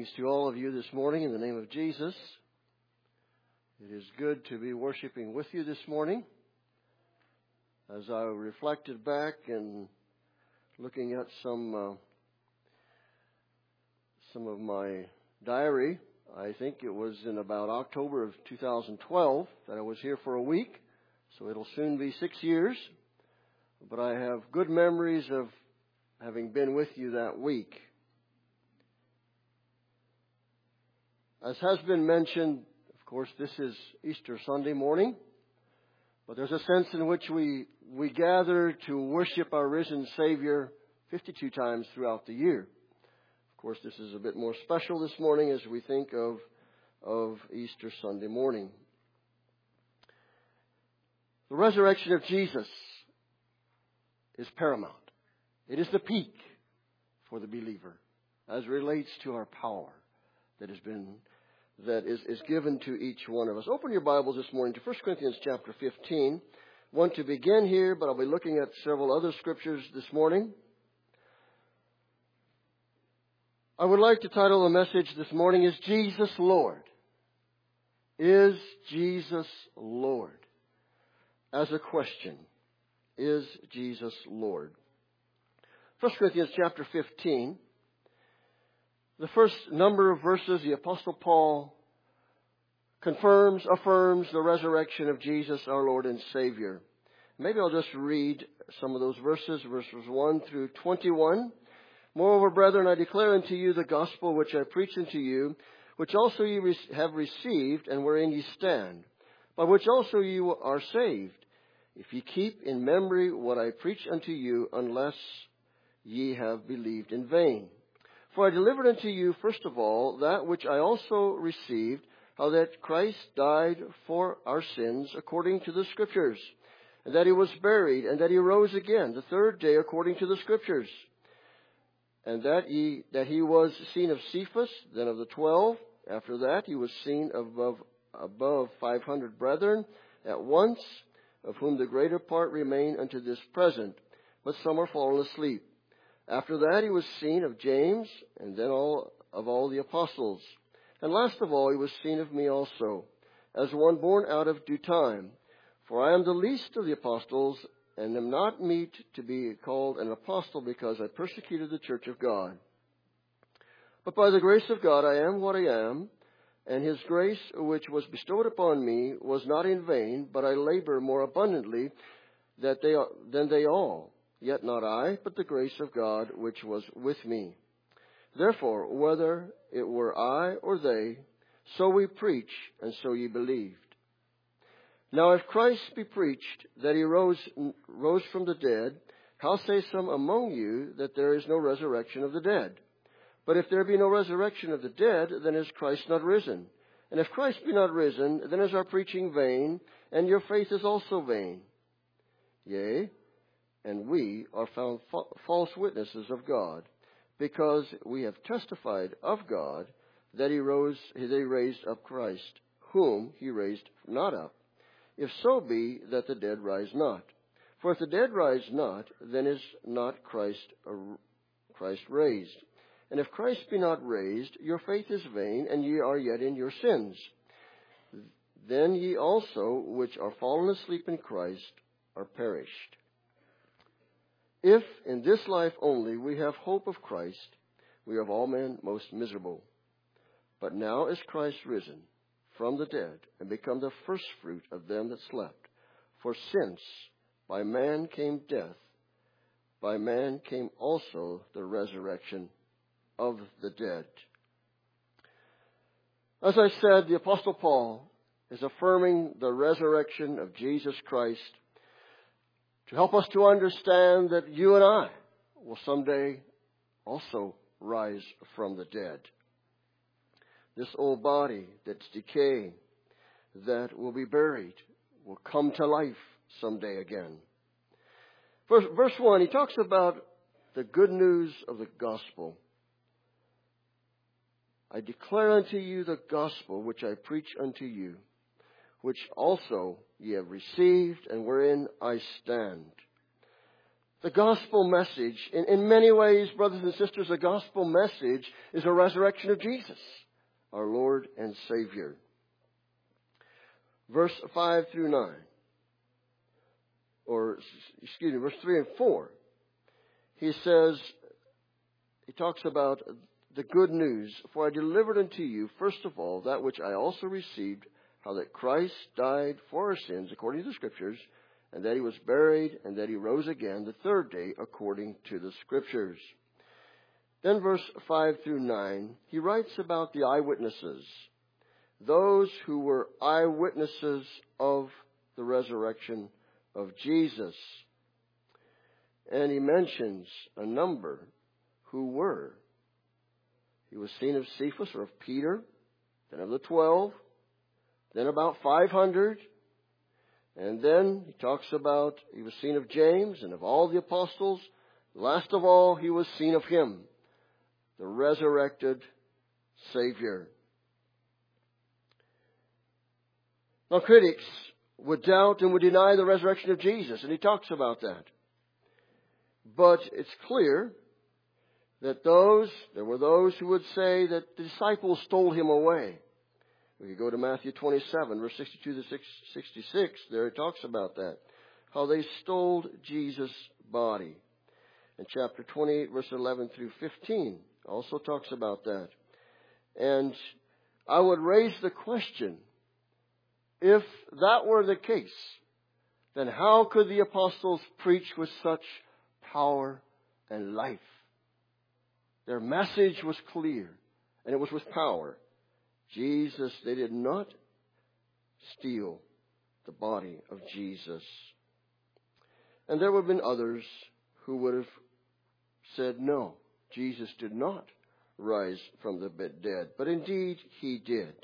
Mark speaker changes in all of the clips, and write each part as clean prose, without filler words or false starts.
Speaker 1: Greetings to all of you this morning in the name of Jesus. It is good to be worshiping with you this morning. As I reflected back and looking at some of my diary, I think it was in about October of 2012 that I was here for a week, so it'll soon be 6 years. But I have good memories of having been with you that week. As has been mentioned, of course, this is Easter Sunday morning, but there's a sense in which we gather to worship our risen Savior 52 times throughout the year. Of course, this is a bit more special this morning as we think of Easter Sunday morning. The resurrection of Jesus is paramount. It is the peak for the believer as relates to our power that is given to each one of us. Open your Bibles this morning to 1 Corinthians chapter 15. I want to begin here, but I'll be looking at several other scriptures this morning. I would like to title the message this morning, Is Jesus Lord? Is Jesus Lord? As a question, is Jesus Lord? 1 Corinthians chapter 15. The first number of verses, the Apostle Paul affirms the resurrection of Jesus, our Lord and Savior. Maybe I'll just read some of those verses 1 through 21. Moreover, brethren, I declare unto you the gospel which I preach unto you, which also ye have received, and wherein ye stand, by which also ye are saved, if ye keep in memory what I preach unto you, unless ye have believed in vain. For I delivered unto you, first of all, that which I also received, how that Christ died for our sins according to the Scriptures, and that he was buried, and that he rose again the third day according to the Scriptures, and that he was seen of Cephas, then of the 12. After that he was seen above 500 brethren at once, of whom the greater part remain unto this present, but some are fallen asleep. After that he was seen of James, and then of all the apostles. And last of all he was seen of me also, as one born out of due time. For I am the least of the apostles, and am not meet to be called an apostle, because I persecuted the church of God. But by the grace of God I am what I am, and his grace which was bestowed upon me was not in vain, but I labor more abundantly than they all. Yet not I, but the grace of God which was with me. Therefore, whether it were I or they, so we preach, and so ye believed. Now if Christ be preached that he rose from the dead, how say some among you that there is no resurrection of the dead? But if there be no resurrection of the dead, then is Christ not risen? And if Christ be not risen, then is our preaching vain, and your faith is also vain. Yea, and we are found false witnesses of God, because we have testified of God that he raised up Christ, whom he raised not up, if so be that the dead rise not. For if the dead rise not, then is not Christ raised. And if Christ be not raised, your faith is vain, and ye are yet in your sins. Then ye also, which are fallen asleep in Christ, are perished. If in this life only we have hope of Christ, we are of all men most miserable. But now is Christ risen from the dead, and become the firstfruit of them that slept. For since by man came death, by man came also the resurrection of the dead. As I said, the Apostle Paul is affirming the resurrection of Jesus Christ to help us to understand that you and I will someday also rise from the dead. This old body that's decaying, that will be buried, will come to life someday again. Verse 1, he talks about the good news of the gospel. I declare unto you the gospel which I preach unto you, which also ye have received, and wherein I stand. The gospel message, in many ways, brothers and sisters, the gospel message is a resurrection of Jesus, our Lord and Savior. Verse 5 through 9. Verse 3 and 4. He talks about the good news. For I delivered unto you, first of all, that which I also received, how that Christ died for our sins, according to the Scriptures, and that He was buried, and that He rose again the third day, according to the Scriptures. Then verse 5 through 9, he writes about the eyewitnesses, those who were eyewitnesses of the resurrection of Jesus. And he mentions a number who were. He was seen of Cephas, or of Peter, then of the 12, then about 500. And then he talks about he was seen of James and of all the apostles. Last of all, he was seen of Him, the resurrected Savior. Now, critics would doubt and would deny the resurrection of Jesus, and he talks about that. But it's clear that there were those who would say that the disciples stole Him away. We could go to Matthew 27, verse 62 to 66. There it talks about that. How they stole Jesus' body. And chapter 28, verse 11 through 15 also talks about that. And I would raise the question, if that were the case, then how could the apostles preach with such power and life? Their message was clear, and it was with power. They did not steal the body of Jesus. And there would have been others who would have said, no, Jesus did not rise from the dead. But indeed, He did.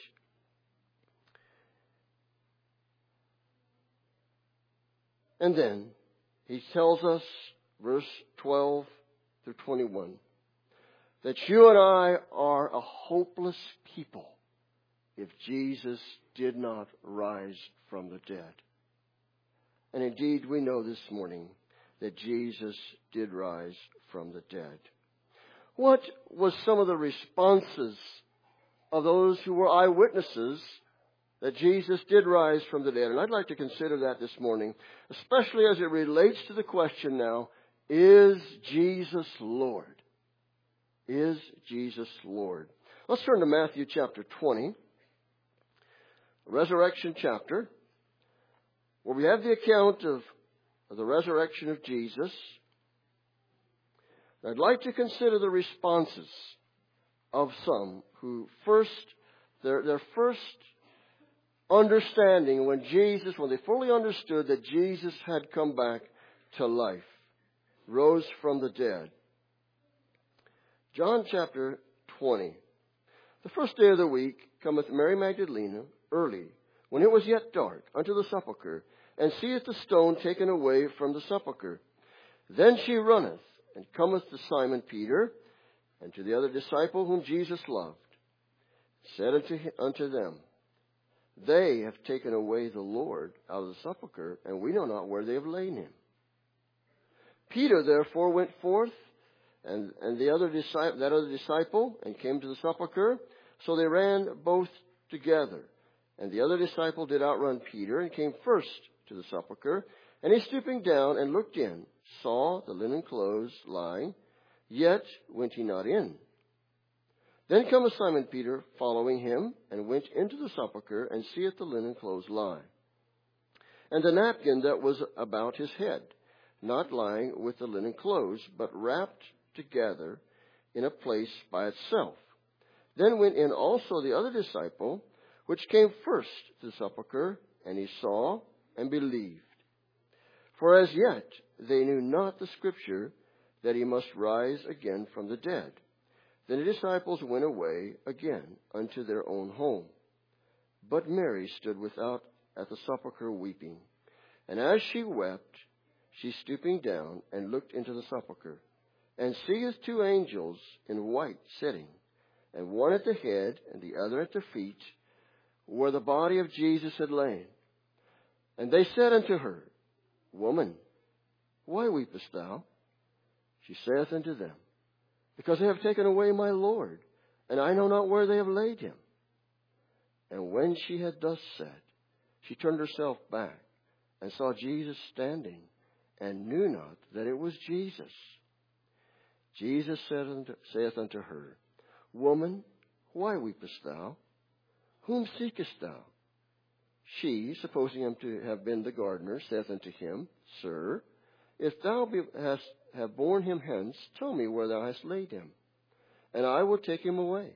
Speaker 1: And then he tells us, verse 12 through 21, that you and I are a hopeless people if Jesus did not rise from the dead. And indeed, we know this morning that Jesus did rise from the dead. What was some of the responses of those who were eyewitnesses that Jesus did rise from the dead? And I'd like to consider that this morning, especially as it relates to the question now, is Jesus Lord? Is Jesus Lord? Let's turn to Matthew chapter 20, the resurrection chapter, where we have the account of the resurrection of Jesus. I'd like to consider the responses of some who their first understanding when they fully understood that Jesus had come back to life, rose from the dead. John chapter 20. The first day of the week cometh Mary Magdalene early, when it was yet dark, unto the sepulchre, and seeth the stone taken away from the sepulchre. Then she runneth, and cometh to Simon Peter, and to the other disciple whom Jesus loved, said unto them, They have taken away the Lord out of the sepulchre, and we know not where they have laid Him. Peter therefore went forth, and that other disciple, and came to the sepulchre. So they ran both together. And the other disciple did outrun Peter, and came first to the sepulchre. And he, stooping down and looked in, saw the linen clothes lying, yet went he not in. Then cometh Simon Peter, following him, and went into the sepulchre, and seeth the linen clothes lie, and the napkin that was about his head, not lying with the linen clothes, but wrapped together in a place by itself. Then went in also the other disciple, which came first to the sepulchre, and he saw and believed. For as yet they knew not the Scripture, that He must rise again from the dead. Then the disciples went away again unto their own home. But Mary stood without at the sepulchre weeping. And as she wept, she, stooping down, and looked into the sepulchre, and seeth two angels in white sitting, and one at the head, and the other at the feet, where the body of Jesus had lain. And they said unto her, Woman, why weepest thou? She saith unto them, Because they have taken away my Lord, and I know not where they have laid him. And when she had thus said, she turned herself back, and saw Jesus standing, and knew not that it was Jesus. Jesus saith unto her, Woman, why weepest thou? Whom seekest thou? She, supposing him to have been the gardener, saith unto him, Sir, if thou have borne him hence, tell me where thou hast laid him, and I will take him away.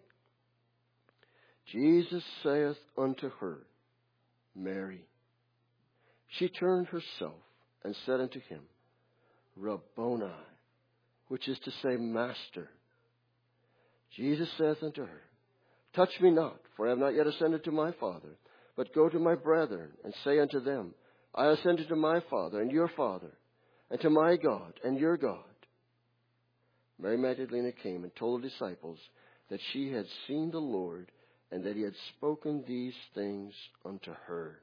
Speaker 1: Jesus saith unto her, Mary. She turned herself and said unto him, Rabboni, which is to say, Master. Jesus saith unto her, Touch me not, for I have not yet ascended to my Father, but go to my brethren, and say unto them, I ascended to my Father and your Father, and to my God and your God. Mary Magdalene came and told the disciples that she had seen the Lord, and that he had spoken these things unto her.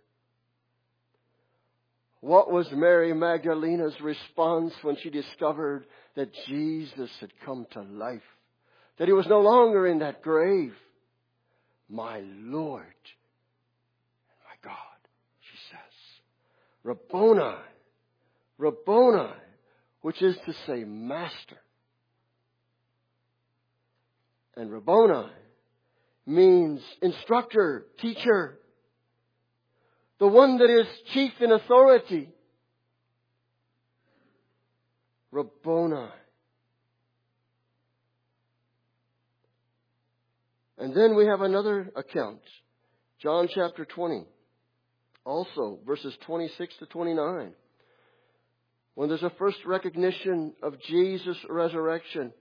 Speaker 1: What was Mary Magdalene's response when she discovered that Jesus had come to life? That he was no longer in that grave? My Lord and my God, she says. Rabboni, Rabboni, which is to say, Master. And Rabboni means instructor, teacher. The one that is chief in authority. Rabboni. And then we have another account. John chapter 20. Also, verses 26 to 29. When there's a first recognition of Jesus' resurrection.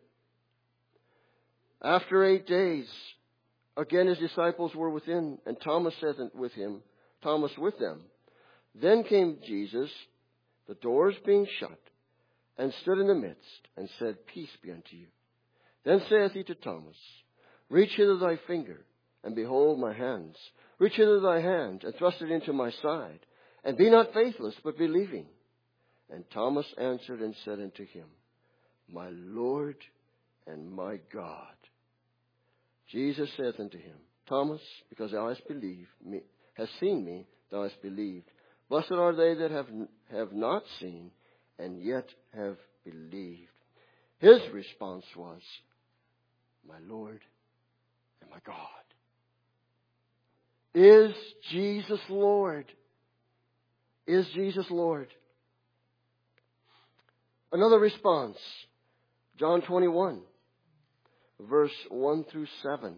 Speaker 1: After 8 days, again his disciples were within, and Thomas with them. Then came Jesus, the doors being shut, and stood in the midst, and said, Peace be unto you. Then saith he to Thomas, Reach hither thy finger, and behold my hands. Reach hither thy hand, and thrust it into my side. And be not faithless, but believing. And Thomas answered and said unto him, My Lord and my God. Jesus saith unto him, Thomas, because thou hast seen me, thou hast believed. Blessed are they that have not seen, and yet have believed. His response was, My Lord and my God. Is Jesus Lord? Is Jesus Lord? Another response, John 21, verse 1 through 7.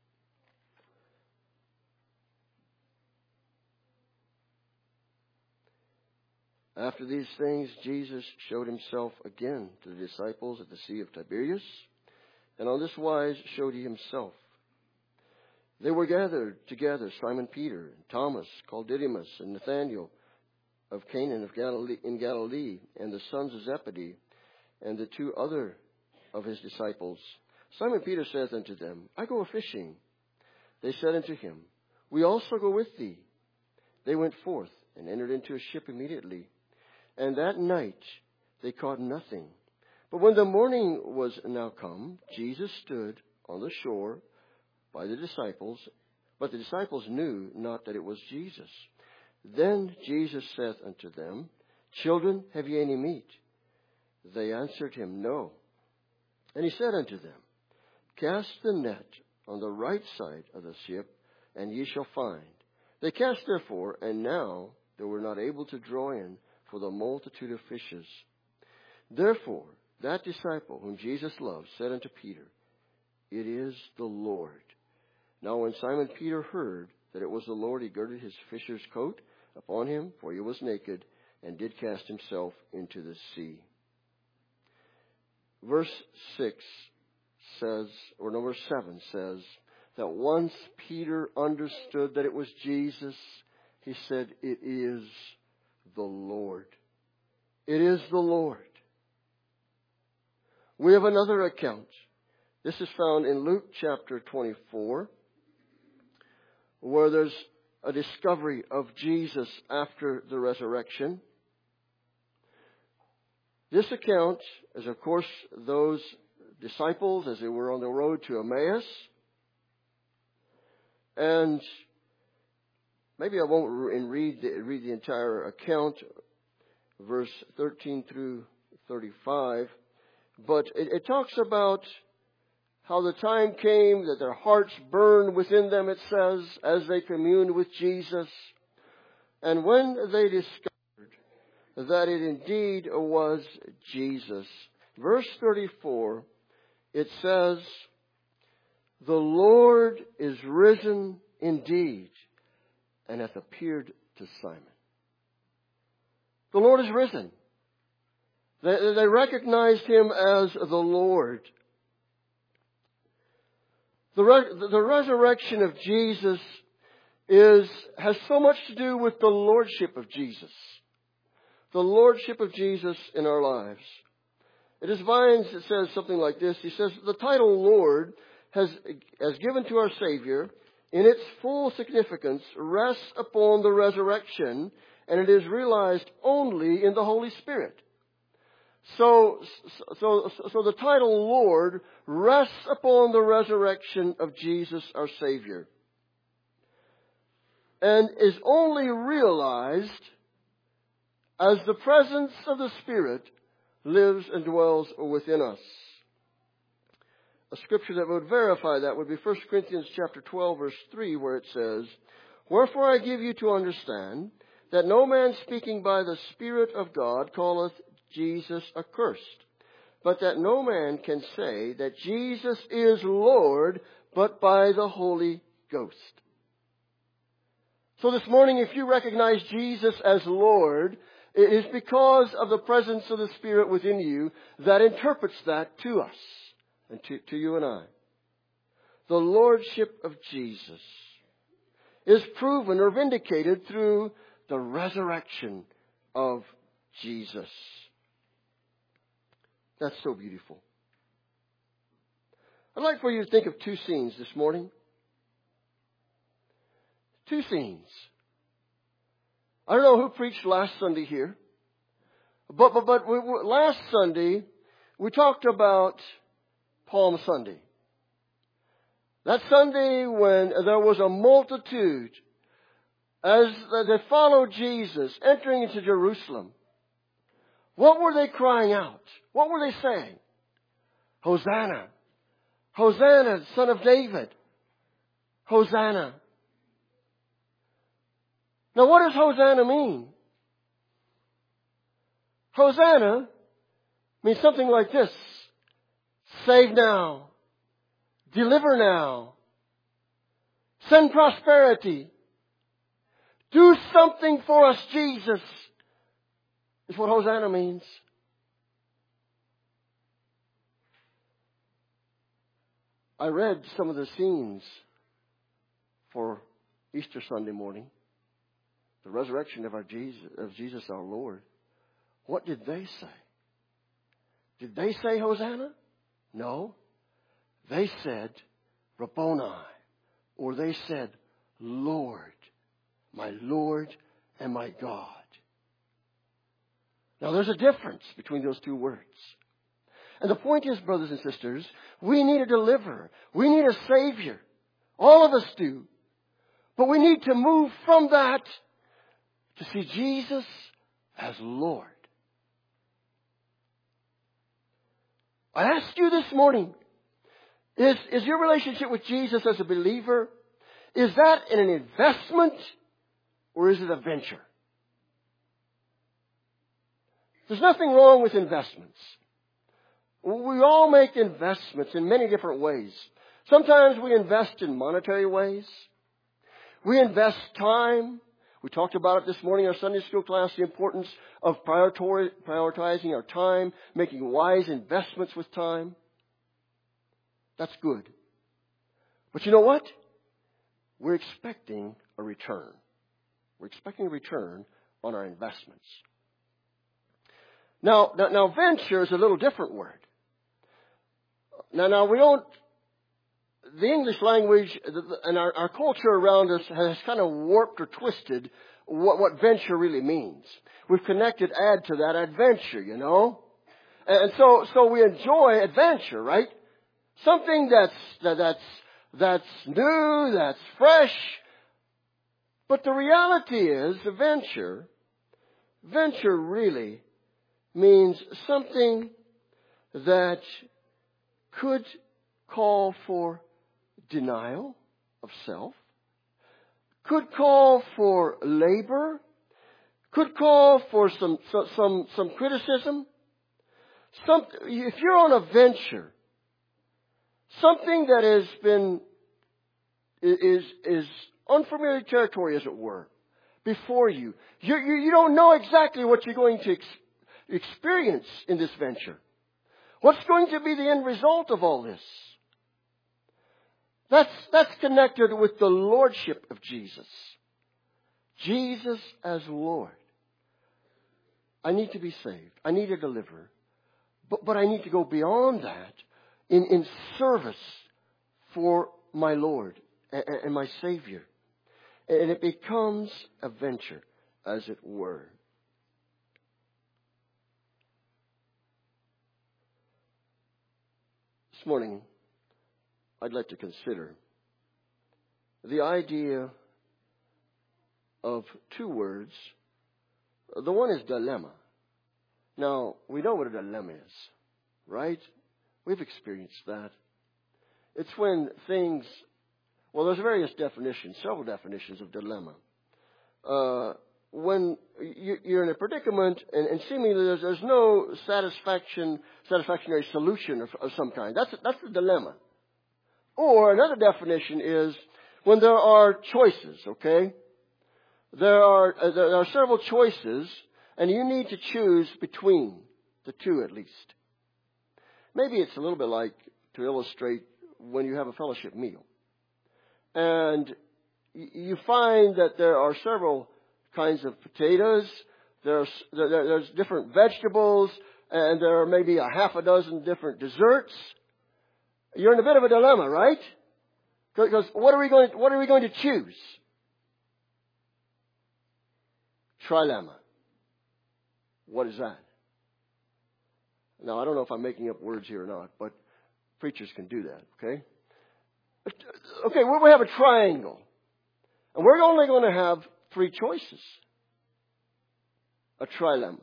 Speaker 1: After these things, Jesus showed himself again to the disciples at the Sea of Tiberias, and on this wise showed he himself. They were gathered together, Simon Peter, and Thomas, called Didymus, and Nathanael of Cana in Galilee, and the sons of Zebedee, and the two other of his disciples. Simon Peter saith unto them, I go a-fishing. They said unto him, We also go with thee. They went forth, and entered into a ship immediately. And that night they caught nothing. But when the morning was now come, Jesus stood on the shore by the disciples, but the disciples knew not that it was Jesus. Then Jesus saith unto them, Children, have ye any meat? They answered him, No. And he said unto them, Cast the net on the right side of the ship, and ye shall find. They cast therefore, and now they were not able to draw in for the multitude of fishes. Therefore, that disciple whom Jesus loved said unto Peter, It is the Lord. Now when Simon Peter heard that it was the Lord, he girded his fisher's coat upon him, for he was naked, and did cast himself into the sea. Verse 6 says, or no, verse 7 says, that once Peter understood that it was Jesus, he said, It is the Lord. It is the Lord. We have another account. This is found in Luke chapter 24, where there's a discovery of Jesus after the resurrection. This account is, of course, those disciples as they were on the road to Emmaus. And maybe I won't read the entire account, verse 13 through 35. But it talks about how the time came that their hearts burned within them, it says, as they communed with Jesus. And when they discovered that it indeed was Jesus. Verse 34, it says, "The Lord is risen indeed, and hath appeared to Simon." The Lord is risen. They recognized Him as the Lord. The resurrection of Jesus has so much to do with the Lordship of Jesus. The Lordship of Jesus in our lives. It is Vines that says something like this. He says, the title Lord has given to our Savior, in its full significance, rests upon the resurrection, and it is realized only in the Holy Spirit. So the title Lord rests upon the resurrection of Jesus our Savior, and is only realized as the presence of the Spirit lives and dwells within us. A scripture that would verify that would be 1 Corinthians chapter 12, verse 3, where it says, "Wherefore I give you to understand that no man speaking by the Spirit of God calleth Jesus accursed, but that no man can say that Jesus is Lord but by the Holy Ghost." So this morning, if you recognize Jesus as Lord, it is because of the presence of the Spirit within you that interprets that to us and to you and I. The Lordship of Jesus is proven or vindicated through the resurrection of Jesus. That's so beautiful. I'd like for you to think of two scenes this morning. Two scenes. I don't know who preached last Sunday here, but last Sunday we talked about Palm Sunday. That Sunday when there was a multitude as they followed Jesus entering into Jerusalem. What were they crying out? What were they saying? Hosanna! Hosanna, Son of David! Hosanna! Now what does Hosanna mean? Hosanna means something like this. Save now. Deliver now. Send prosperity. Do something for us, Jesus, is what Hosanna means. I read some of the scenes for Easter Sunday morning. The resurrection of Jesus our Lord. What did they say? Did they say Hosanna? No. They said Rabboni, or they said Lord, my Lord and my God. Now there's a difference between those two words. And the point is, brothers and sisters, we need a deliverer. We need a Savior. All of us do. But we need to move from that to see Jesus as Lord. I ask you this morning, is your relationship with Jesus as a believer, is that an investment or is it a venture? There's nothing wrong with investments. We all make investments in many different ways. Sometimes we invest in monetary ways. We invest time. We talked about it this morning in our Sunday school class, the importance of prioritizing our time, making wise investments with time. That's good. But you know what? We're expecting a return. We're expecting a return on our investments. Now, venture is a little different word. Now we don't, the English language and our culture around us has kind of warped or twisted what venture really means. We've connected add to that adventure, you know. And so we enjoy adventure, right? Something that's new, that's fresh. But the reality is, venture really means something that could call for denial of self, could call for labor, could call for some criticism. If you're on a venture, something that has been is unfamiliar territory, as it were, before you. You don't know exactly what you're going to experience in this venture. What's going to be the end result of all this? That's connected with the lordship of Jesus. Jesus as Lord. I need to be saved. I need a deliverer. But I need to go beyond that in service for my Lord and my Savior. And it becomes a venture, as it were. This morning, I'd like to consider the idea of two words. The one is dilemma. Now, we know what a dilemma is, right? We've experienced that. It's when things, well, there's various definitions, several definitions of dilemma. When you're in a predicament and seemingly there's no satisfactory solution of some kind. That's the dilemma. Or another definition is when there are choices, okay? There are several choices, and you need to choose between the two at least. Maybe it's a little bit like, to illustrate, when you have a fellowship meal. And you find that there are several kinds of potatoes, there's different vegetables, and there are maybe a half a dozen different desserts. You're in a bit of a dilemma, right? Because what are we going to choose? Trilemma. What is that? Now, I don't know if I'm making up words here or not, but preachers can do that, okay? Okay, we have a triangle. And we're only going to have three choices. A trilemma.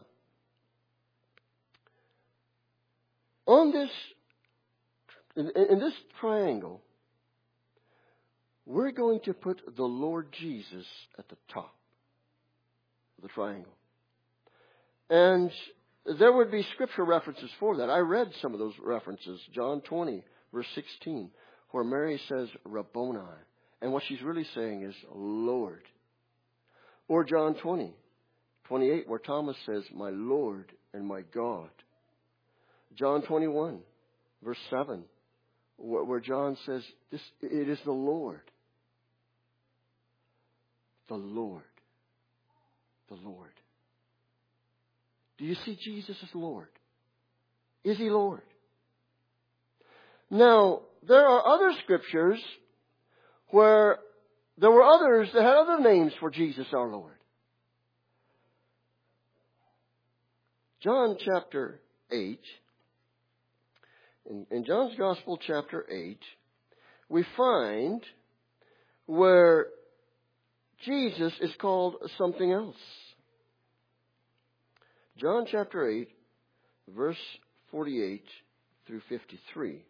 Speaker 1: On this, in this triangle, we're going to put the Lord Jesus at the top of the triangle. And there would be scripture references for that. I read some of those references. John 20, verse 16, where Mary says, Rabboni. And what she's really saying is, Lord. Or John 20, 28, where Thomas says, my Lord and my God. John 21, verse 7, where John says, it is the Lord. The Lord. The Lord. Do you see Jesus as Lord? Is He Lord? Now, there are other scriptures where there were others that had other names for Jesus our Lord. John chapter 8, in John's Gospel chapter 8, we find where Jesus is called something else. John chapter 8, verse 48 through 53.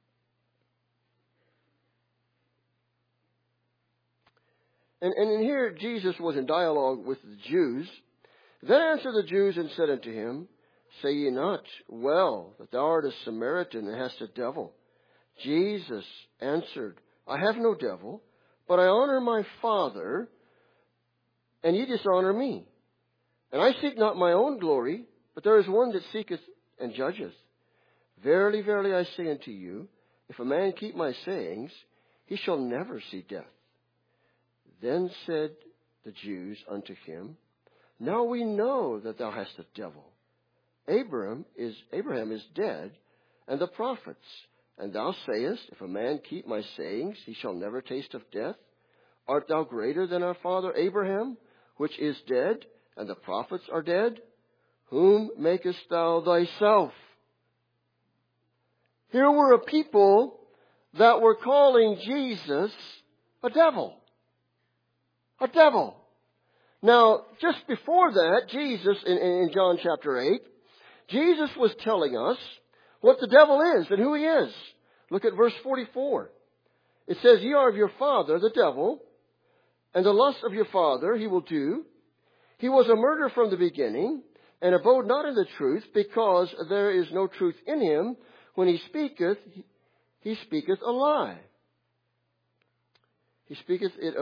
Speaker 1: And in here, Jesus was in dialogue with the Jews. Then answered the Jews and said unto him, say ye not, well, that thou art a Samaritan and hast a devil? Jesus answered, I have no devil, but I honor my Father, and ye dishonor me. And I seek not my own glory, but there is one that seeketh and judgeth. Verily, verily, I say unto you, if a man keep my sayings, he shall never see death. Then said the Jews unto him, now we know that thou hast a devil. Abraham is dead, and the prophets. And thou sayest, if a man keep my sayings, he shall never taste of death. Art thou greater than our father Abraham, which is dead, and the prophets are dead? Whom makest thou thyself? Here were a people that were calling Jesus a devil. A devil. Now, just before that, Jesus, in John chapter 8, Jesus was telling us what the devil is and who he is. Look at verse 44. It says, "Ye are of your father, the devil, and the lust of your father he will do. He was a murderer from the beginning, and abode not in the truth, because there is no truth in him. When he speaketh a lie. He speaketh it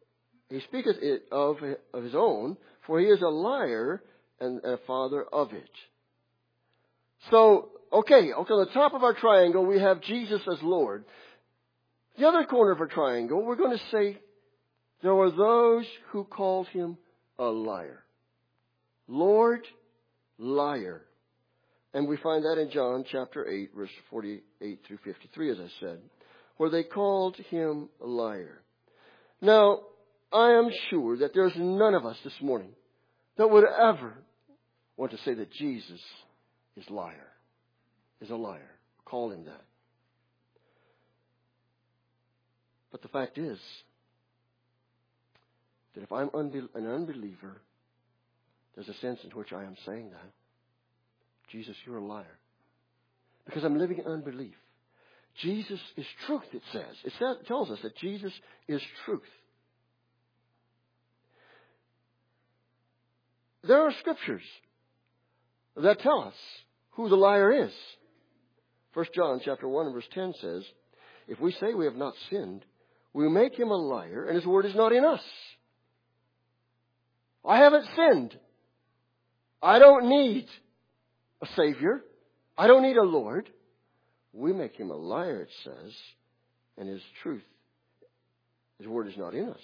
Speaker 1: of his own, for he is a liar and a father of it." So, okay, on the top of our triangle, we have Jesus as Lord. The other corner of our triangle, we're going to say there were those who called him a liar. Lord, liar. And we find that in John chapter 8, verse 48 through 53, as I said, where they called him a liar. Now, I am sure that there's none of us this morning that would ever want to say that Jesus is a liar. Call him that. But the fact is that if I'm an unbeliever, there's a sense in which I am saying that. Jesus, you're a liar. Because I'm living in unbelief. Jesus is truth, it says. It tells us that Jesus is truth. There are scriptures that tell us who the liar is. 1 John chapter 1 and verse 10 says, "If we say we have not sinned, we make him a liar, and his word is not in us." I haven't sinned. I don't need a Savior. I don't need a Lord. We make him a liar, it says, and his word is not in us.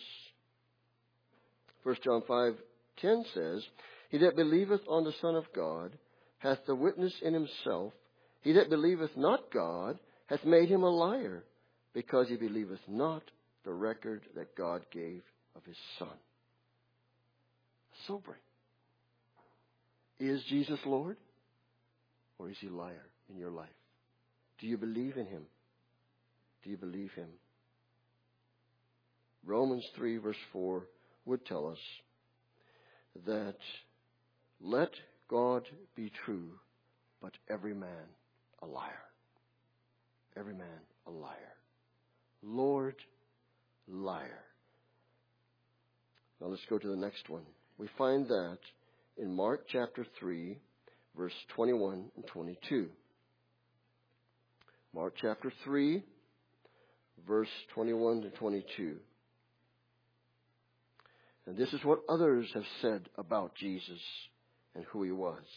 Speaker 1: 1 John 5:10 says, "He that believeth on the Son of God hath the witness in himself. He that believeth not God hath made him a liar, because he believeth not the record that God gave of his Son." Sobering. Is Jesus Lord? Or is he a liar in your life? Do you believe in him? Do you believe him? Romans 3 verse 4 would tell us that let God be true, but every man a liar. Every man a liar. Lord, liar. Now let's go to the next one. We find that in Mark chapter 3, verse 21 and 22. Mark chapter 3, verse 21 to 22. And this is what others have said about Jesus and who he was.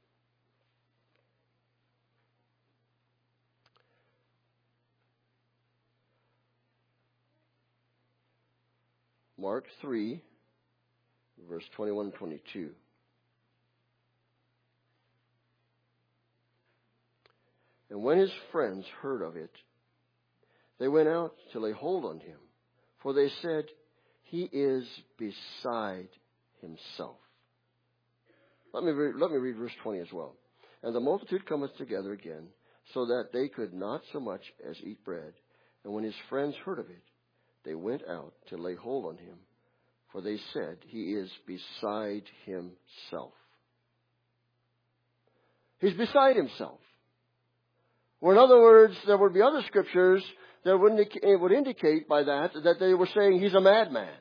Speaker 1: Mark 3, verse 21 and 22. "And when his friends heard of it, they went out to lay hold on him, for they said, He is beside himself." Let me read verse 20 as well. "And the multitude cometh together again, so that they could not so much as eat bread. And when his friends heard of it, they went out to lay hold on him, for they said, He is beside himself." He's beside himself. Or in other words, there would be other scriptures that would indicate by that they were saying he's a madman.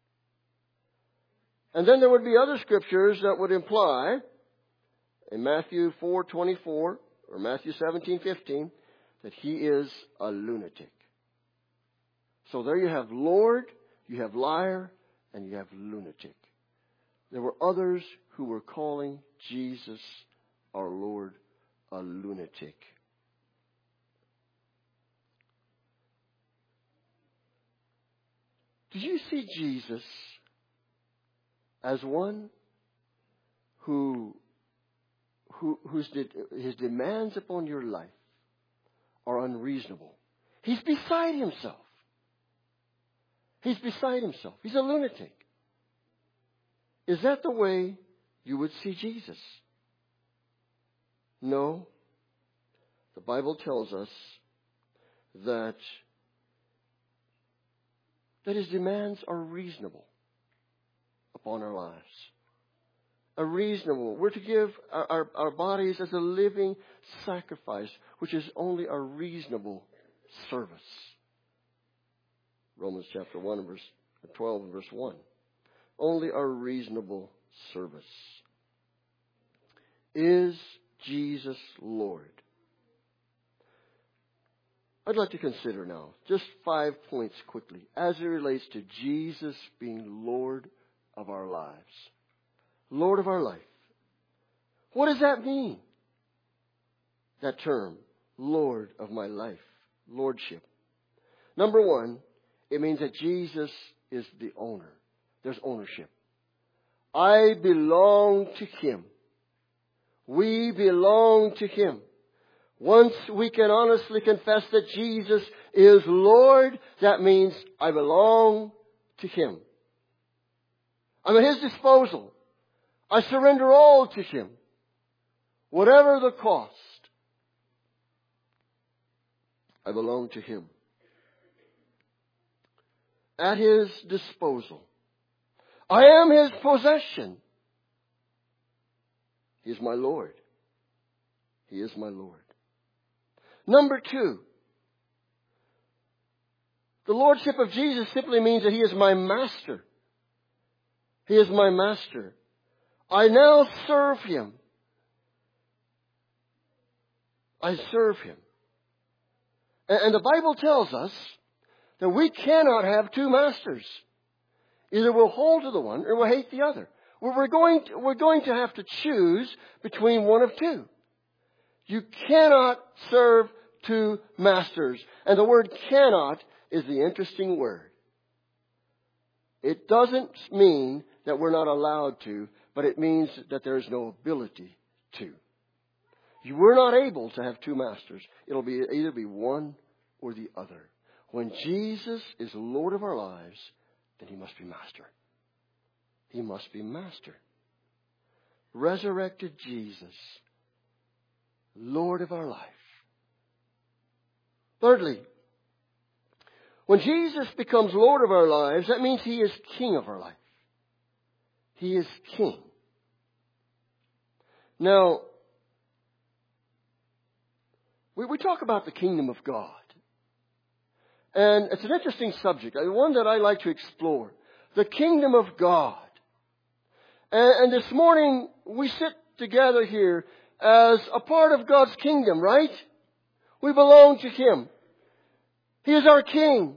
Speaker 1: And then there would be other scriptures that would imply, in Matthew 4:24 or Matthew 17:15, that he is a lunatic. So there you have Lord, you have liar, and you have lunatic. There were others who were calling Jesus, our Lord, a lunatic. Do you see Jesus as one whose demands upon your life are unreasonable? He's beside himself. He's beside himself. He's a lunatic. Is that the way you would see Jesus? No. The Bible tells us that His demands are reasonable upon our lives. We're to give our bodies as a living sacrifice, which is only a reasonable service. Romans chapter 1, verse 12 and verse 1. Only a reasonable service. Is Jesus Lord? I'd like to consider now just 5 points quickly as it relates to Jesus being Lord of our lives. Lord of our life. What does that mean? That term, Lord of my life, lordship. Number one, it means that Jesus is the owner. There's ownership. I belong to Him. We belong to Him. Once we can honestly confess that Jesus is Lord, that means I belong to Him. I'm at His disposal. I surrender all to Him, whatever the cost. I belong to Him. At His disposal. I am His possession. He is my Lord. He is my Lord. Number two, the Lordship of Jesus simply means that He is my master. He is my master. I now serve Him. I serve Him. And the Bible tells us that we cannot have two masters. Either we'll hold to the one or we'll hate the other. We're going to have to choose between one of two. You cannot serve two masters. And the word cannot is the interesting word. It doesn't mean that we're not allowed to, but it means that there is no ability to. You were not able to have two masters. It'll either be one or the other. When Jesus is Lord of our lives, then He must be master. He must be master. Resurrected Jesus, Lord of our life. Thirdly, when Jesus becomes Lord of our lives, that means He is King of our life. He is King. Now, we talk about the kingdom of God. And it's an interesting subject, one that I like to explore. The kingdom of God. And this morning, we sit together here as a part of God's kingdom, right? We belong to Him. He is our King.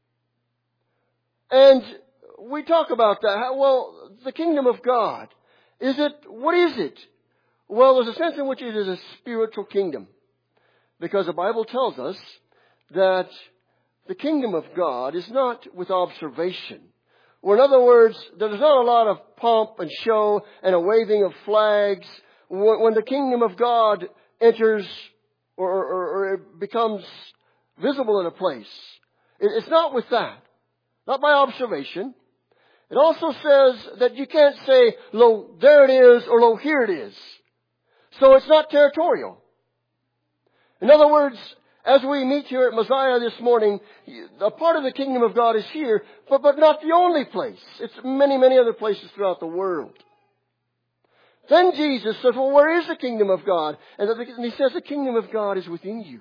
Speaker 1: And we talk about that. Well, the kingdom of God. What is it? Well, there's a sense in which it is a spiritual kingdom. Because the Bible tells us that the kingdom of God is not with observation. Or in other words, there's not a lot of pomp and show and a waving of flags. When the kingdom of God enters or it becomes visible in a place, it's not with that. Not by observation. It also says that you can't say, lo, there it is, or lo, here it is. So it's not territorial. In other words, as we meet here at Mosiah this morning, a part of the kingdom of God is here, but not the only place. It's many, many other places throughout the world. Then Jesus says, well, where is the kingdom of God? And He says the kingdom of God is within you.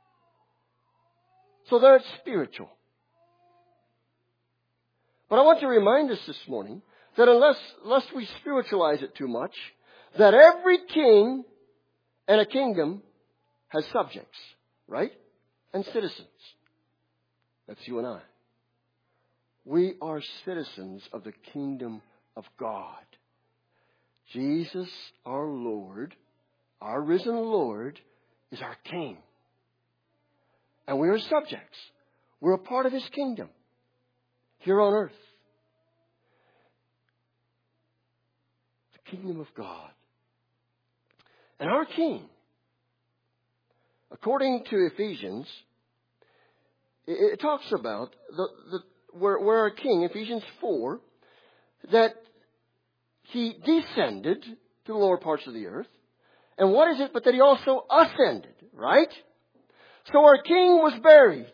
Speaker 1: So there it's spiritual. But I want to remind us this morning that unless we spiritualize it too much, that every king and a kingdom has subjects, right? And citizens. That's you and I. We are citizens of the kingdom of God. Jesus, our Lord, our risen Lord, is our King. And we are subjects. We're a part of His kingdom here on earth. The kingdom of God. And our King, according to Ephesians, it talks about where our King, Ephesians 4, that He descended to the lower parts of the earth. And what is it but that He also ascended, right? So our King was buried,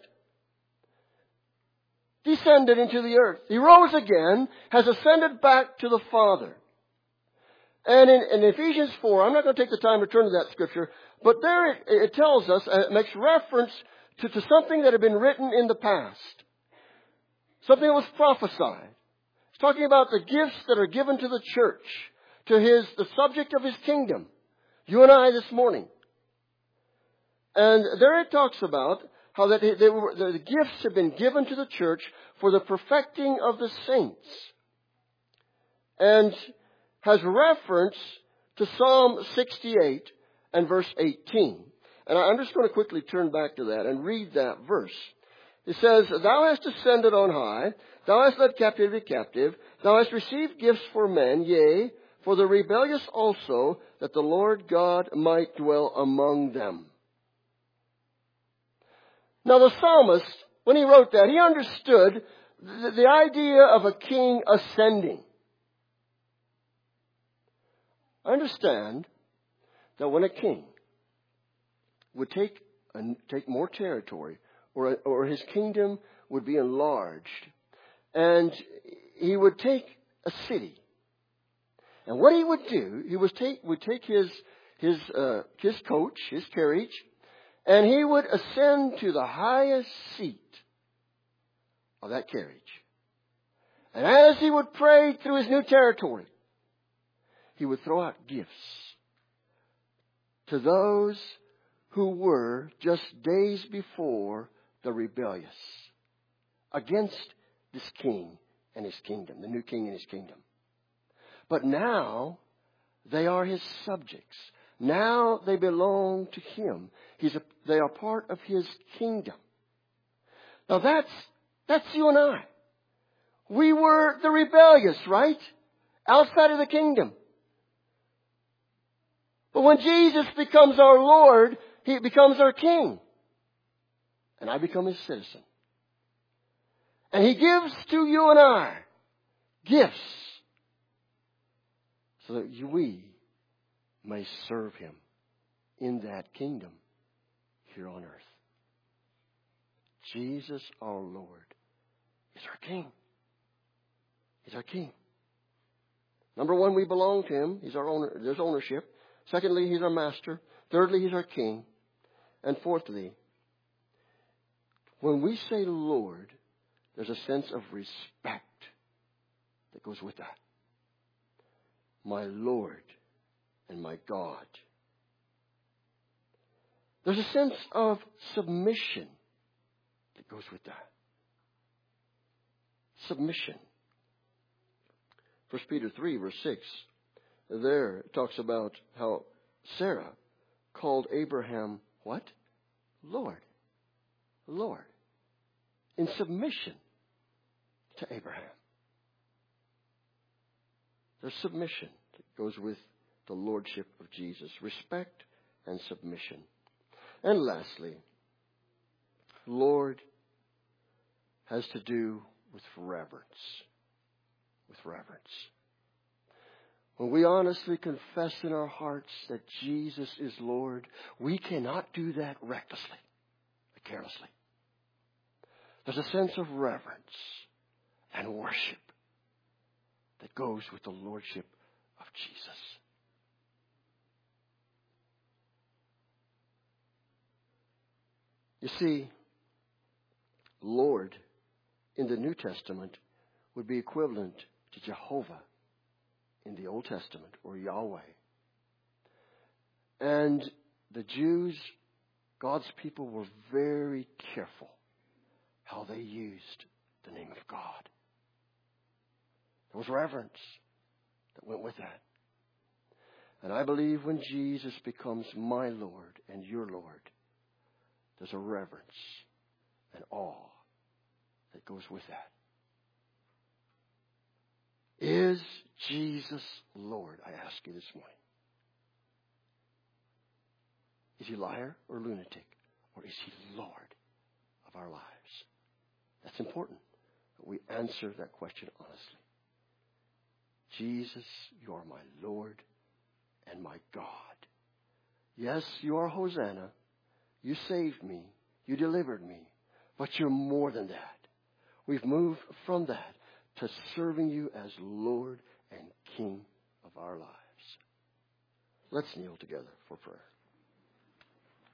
Speaker 1: descended into the earth. He rose again, has ascended back to the Father. And in Ephesians 4, I'm not going to take the time to turn to that scripture, but there it tells us, it makes reference to something that had been written in the past. Something that was prophesied. It's talking about the gifts that are given to the church, to the subject of His kingdom. You and I this morning. And there it talks about how that the gifts have been given to the church for the perfecting of the saints. And has reference to Psalm 68 and verse 18. And I'm just going to quickly turn back to that and read that verse. It says, Thou hast ascended on high, Thou hast led captivity captive, Thou hast received gifts for men, yea, for the rebellious also, that the Lord God might dwell among them. Now the psalmist, when he wrote that, he understood the idea of a king ascending. I understand that when a king would take more territory, or his kingdom would be enlarged, and he would take a city, and what he would do, he would take his coach, his carriage, and he would ascend to the highest seat of that carriage. And as he would pray through his new territory, he would throw out gifts to those who were just days before the rebellious against this king and his kingdom, the new king and his kingdom. But now they are his subjects. Now they belong to him. They are part of his kingdom. Now that's you and I. We were the rebellious, right? Outside of the kingdom. But when Jesus becomes our Lord, He becomes our King. And I become His citizen. And He gives to you and I gifts so that we may serve Him in that kingdom here on earth. Jesus our Lord is our King. He's our King. Number one, we belong to Him. He's our owner. There's ownership. Secondly, He's our master. Thirdly, He's our King. And fourthly, when we say Lord, there's a sense of respect that goes with that. My Lord and my God. There's a sense of submission that goes with that. Submission. 1 Peter 3, verse 6. There it talks about how Sarah called Abraham, what? Lord. Lord. In submission to Abraham. There's submission that goes with the lordship of Jesus. Respect and submission. And lastly, Lord has to do with reverence. With reverence. When we honestly confess in our hearts that Jesus is Lord, we cannot do that recklessly or carelessly. There's a sense of reverence and worship that goes with the lordship of Jesus. You see, Lord in the New Testament would be equivalent to Jehovah in the Old Testament, or Yahweh. And the Jews, God's people, were very careful how they used the name of God. There was reverence that went with that. And I believe when Jesus becomes my Lord and your Lord, there's a reverence and awe that goes with that. Is Jesus Lord? I ask you this morning. Is He liar or lunatic? Or is He Lord of our lives? That's important that we answer that question honestly. Jesus, you are my Lord and my God. Yes, you are Hosanna. You saved me. You delivered me. But you're more than that. We've moved from that to serving you as Lord and King of our lives. Let's kneel together for prayer.